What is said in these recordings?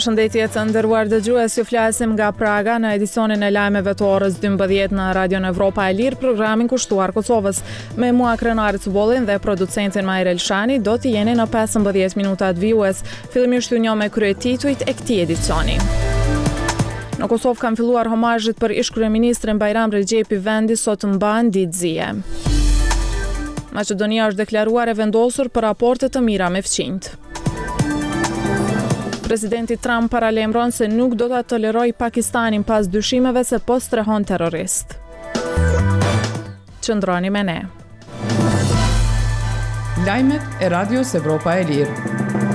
Përshëndetje të nderuar dëgjues, ju flasim nga Praga në edicionin e lajmeve të orës 12 në Radion Evropa e Lirë, programin kushtuar Kosovës. Me mua Krenar Cubollin dhe producentin Majrel Shani do t'i jeni në 15 minutat vijues. Fillimisht ju njoh me kryetitujt e këtij edicioni. Në Kosovë kanë filluar homazhet për ish-kryeministrin Bajram Rexhepi, vendi sot mban ditë zie. Maqedonia është deklaruar e vendosur për raporte të mira me fqinjt. Presidenti Trump paralajmëron se nuk do ta toleroj Pakistanin pas dyshimeve se po strehon terrorist. Qëndroni me ne. Lajmet e Radios Evropa e Lirë.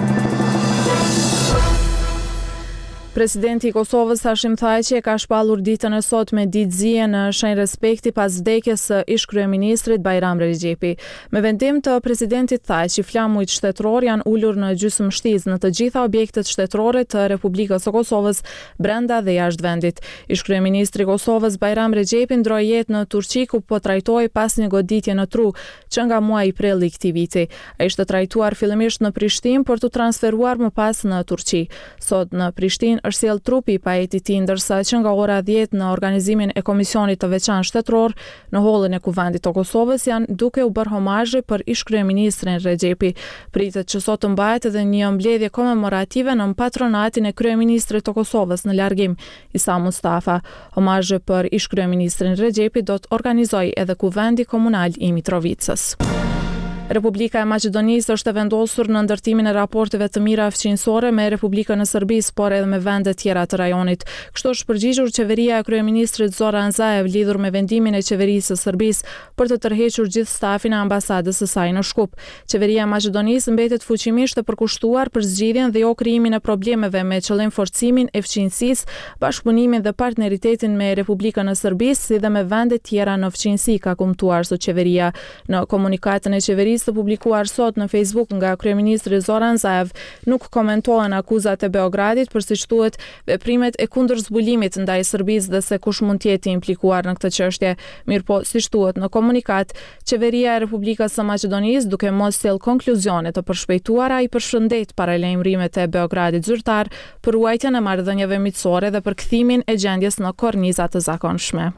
Presidenti i Kosovës Hashim Thaçi e ka shpallur ditën e sot me ditëzie në shenjë respekti pas vdekjes së ish-kryeministrit Bajram Rexhepi. Me vendim të presidentit Thaçi, flamujt shtetëror janë ulur në gjysmështiz në të gjitha objektet shtetërore të Republikës së Kosovës, brenda dhe jashtë vendit. Ish-kryeministri i Kosovës Bajram Rexhepi ndroi jetë në Turqi, ku po trajtohej pas një goditje në tru që nga muaji prill i këtij viti. Ai ishte trajtuar fillimisht në Prishtinë për t'u transferuar më pas në Turqi. Sot në Prishtinë është sjell trupi i pajetit i tij, ndërsa që nga ora 10 në organizimin e komisionit të veçantë shtetëror në hollin e Kuvendit të Kosovës janë duke u bërë homazhe për ish-kryeministrin Rexhepi. Pritet që sot të mbahet edhe një mbledhje komemorative në patronatin e kryeministrit të Kosovës në largim, Isa Mustafa. Homazhe për ish-kryeministrin Rexhepi do të organizojë edhe Kuvendi Komunal i Mitrovicës. Republika e Maqedonisë është e vendosur në ndërtimin e raporteve të mira fqinjësore me Republikën e Serbisë, por edhe me vende tjera të rajonit. Kështu është përgjigjur qeveria e kryeministrit Zoran Zaev lidhur me vendimin e qeverisë së Serbisë për të tërhequr gjithë stafin e ambasadës së saj në Shkup. Qeveria e Maqedonisë mbetet fuqimisht e përkushtuar për zgjidhjen dhe jo krijimin e problemeve me qëllim forcimin e fqinjësisë, bashkëpunimin dhe partneritetin me Republikën e Serbisë si dhe me vende tjera në fqinjësi, ka kumtuar sot qeveria. Në komunikatën e qeverisë të publikuar sot në Facebook nga kryeministri Zoran Zaev, nuk komentohen akuzat e Beogradit për, siç thuhet, veprimet e kundërzbulimit ndaj Serbisë dhe se kush mund të jetë implikuar në këtë çështje. Mirpo, siç thuhet në komunikat, qeveria e Republikës së Maqedonisë, duke mos sjell konkluzione të përshpejtuara, i përshëndet paralajmërimet e Beogradit zyrtar për ruajtjen e marrëdhënieve miqësore dhe për kthimin e gjendjes në korniza të zakonshme.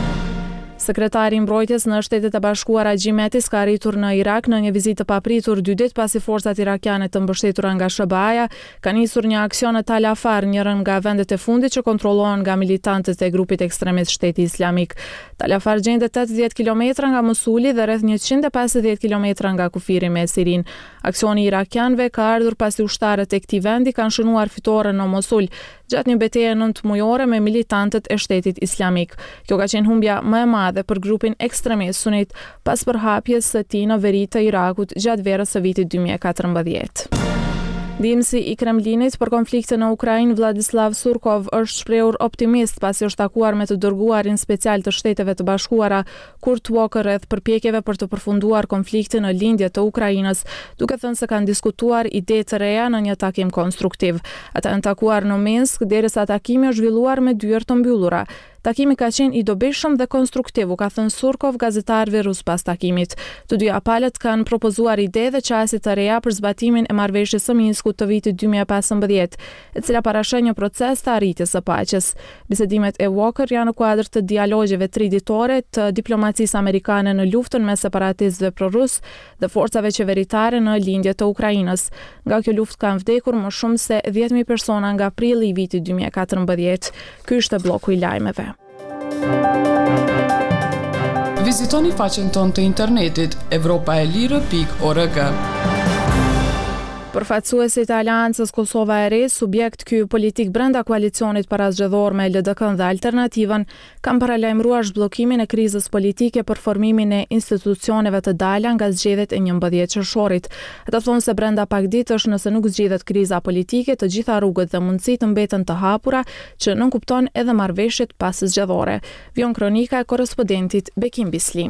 Sekretari i mbrojtjes në Shtetet e Bashkuara Xhim Mattis ka arritur në Irak në një vizitë papritur 2 ditë pasi forcat irakiane të mbështetura nga SBA-ja kanë nisur një aksion në Tal Afar, njërin nga vendet e fundit që kontrollohen nga militantët e grupit ekstremist Shteti Islamik. Tal Afar gjendet 80 km nga Mosuli dhe rreth 150 km nga kufiri me Sirin. Aksioni i irakianëve ka ardhur pasi ushtarët e këtij vendi kanë shënuar fitore në Mosul gjatë një betejë 9 mujore me militantët e Shtetit Islamik. Kjo ka qenë humbja më e madhe për grupin ekstremist sunit pas përhapjes së tij në veri të Irakut gjatë verës së vitit 2014. Ndihmësi i Kremlinit për konfliktin në Ukrainë, Vladislav Surkov, është shprehur optimist pasi është takuar me të dërguarin special të Shteteve të Bashkuara Kurt Walker rreth përpjekjeve për të përfunduar konfliktin në lindje të Ukrainës, duke thënë se kanë diskutuar ide të reja në një takim konstruktiv. Ata janë takuar në Minsk derisa takimi është zhvilluar me dyert të mbyllura. Takimi ka qenë i dobishëm dhe konstruktiv, ka thënë Surkov gazetarëve rus pas takimit. Të dy palët kanë propozuar ide dhe qasje të reja për zbatimin e marrëveshjes së Minskut të vitit 2015, e cila parashon një proces të arritjes së paqes. Bisedimet e Walker janë në kuadër të dialogjeve triditore të diplomacisë amerikane në luftën me separatistëve prorus dhe forcave qeveritare në lindje të Ukrainës. Nga kjo luftë kanë vdekur më shumë se 10.000 persona nga prilli i vitit 2014. Ky ishte bloku i lajmeve. Vizitoni faqen tonë të internetit evropaelire.org. Përfaqësuesit e Aleancës Kosova e Re, subjekt ky politik brenda koalicionit parazgjedhor me LDK dhe Alternativën, kanë paralajmëruar zhbllokimin e krizës politike për formimin e institucioneve të dala nga zgjedhjet e 11 qershorit. Ata thonë se brenda pak ditësh, nëse nuk zgjidhet kriza politike, të gjitha rrugët dhe mundësitë mbeten të hapura që nënkupton edhe marrëveshjet pas zgjedhore. Vjon kronika e korrespondentit Bekim Bislimi.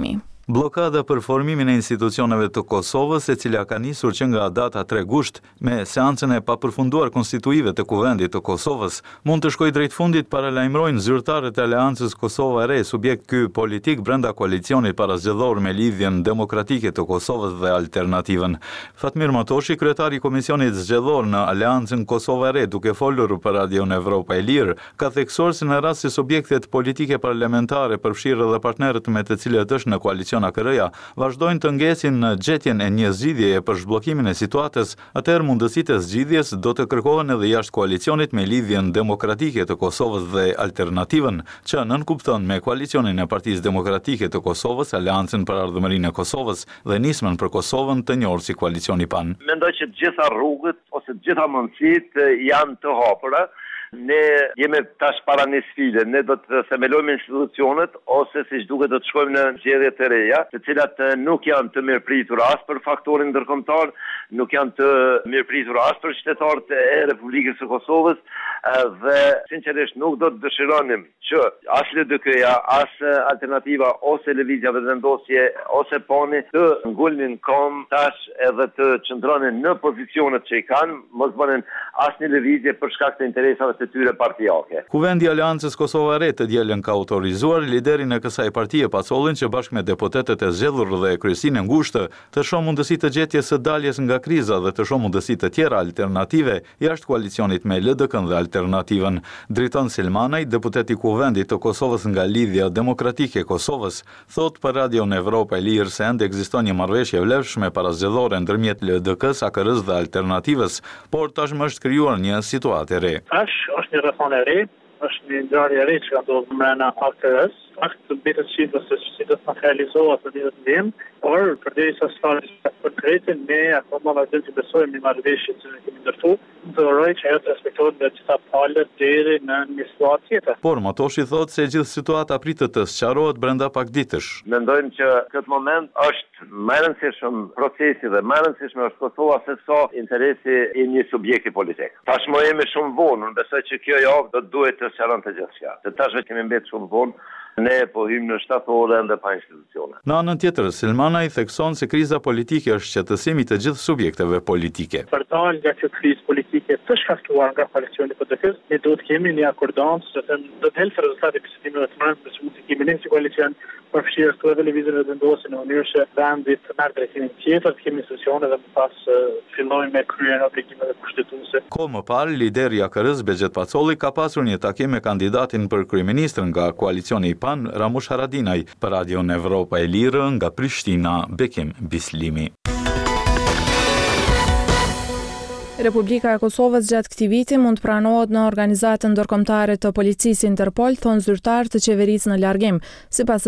Bllokada për formimin e institucioneve të Kosovës, e cila ka nisur që nga data 3 gusht me seancën e papërfunduar konstituive të Kuvendit të Kosovës, mund të shkojë drejt fundit, paralajmërojnë zyrtarët e Aleancës Kosova e Re, subjekt ky politik brenda koalicionit parazgjedhor me lidhjen demokratike të Kosovës dhe Alternativën. Fatmir Matoshi, kryetari i Komisionit Zgjedhor në Aleancën Kosova e Re, duke folur për Radion Evropa e Lirë, ka theksuar se në rast se subjektet politike parlamentare, përfshirë edhe partnerët me të cilët është në koalicion AKR-ja, vazhdojnë të ngjesin në gjetjen e një zgjidhjeje për zhbllokimin e situatës, atëherë mundësitë e zgjidhjes do të kërkohen edhe jashtë koalicionit me lidhjen demokratike të Kosovës dhe Alternativën, që nënkupton me koalicionin e Partisë Demokratike të Kosovës, Aleancën për Ardhmërinë e Kosovës dhe Nismën për Kosovën, të njohur si koalicioni PAN. Mendoj që të gjitha rrugët ose të gjitha mundësitë janë të hapura. Ne jemi tash para një sfide, ne do të themelojmë institucionet ose siç duket do të shkojmë në zgjedhje të reja, të cilat nuk janë të mirëpritur as për faktorin ndërkombëtar, nuk janë të mirëpritur as për qytetarët e Republikës së Kosovës dhe sinqerisht nuk do të dëshironim që as LDK-ja, as Alternativa ose Lëvizja Vendosje ose PAN-i të ngulnin kom tash edhe të qëndronin në pozicionet që i kanë, mos bënin asnjë lëvizje për shkak të interesave të tyre partijake. Kuvendi i Aleancës Kosova e Re të dielën ka autorizuar liderin e kësaj partie Pacollin që bashkë me deputetët e zgjedhur dhe kryesinë e ngushtë të shohë mundësi të gjetjes së daljes nga kriza dhe të shohë mundësi të tjera alternative jashtë koalicionit me LDK-n dhe Alternativën. Driton Silmanaj, deputet i Kuvendit të Kosovës nga Lidhja Demokratike e Kosovës, thot për Radion Evropa e Lirë se ende ekziston një marrëveshje vlefshme parazgjedhore ndërmjet LDK-s, AKR-s dhe Alternativës, por tashmë është krijuar një situatë e re. Është një rrethon e re, është një ngjarje e re që ka ndodhur brenda AKR-s. Fakti betet shifrës se si do të realizohet në ditët vim, por përderisa s'ka konkrete, ne akoma vazhdojmë të besojmë në marrëveshjen që ne kemi ndërtuar, të uroj që ajo të respektohet nga gjitha palët deri në një situatë tjetër. Por Matoshi thotë se gjithë situata pritet të sqarohet brenda pak ditësh. Mendojmë që këtë moment është më e rëndësishëm procesi dhe më e rëndësishme është Kosova se sa interesi i një subjekti politik. Tashmë jemi shumë vonë, unë besoj që kjo javë do të duhet të sqaronte gjithçka. Se tashmë kemi mbetur shumë vonë. Ne po hymë në shtatore ende pa institucione. Në anën tjetër, Silmana i thekson se kriza politike është qetësimi të gjithë subjekteve politike. Për dalë nga kjo krizë politike të shkaktuar nga koalicioni PDK-s, ne duhet kemi një akordant, do të helpë rezultati përfitimeve të mërë, për të kemi një koalicion përfshirë këtu edhe Lëvizjen Vendosje në mënyrë që vendi të merr drejtimin tjetër, të kemi institucione dhe më pas fillojmë me kryen obligimet kushtetuese. Kohë më parë, lideri i AKR-s Begjet Pacolli ka pasur një takim me kandidatin për kryeministër nga koalicioni i PAN, Ramush Haradinaj, për Radion Evropa e Lirë nga Prishtina, Bekim Bislimi. Republika e Kosovës gjatë këtij viti mund pranohet në organizatën ndërkombëtare të policisë Interpol, thon zyrtar të qeverisë në largim. Sipas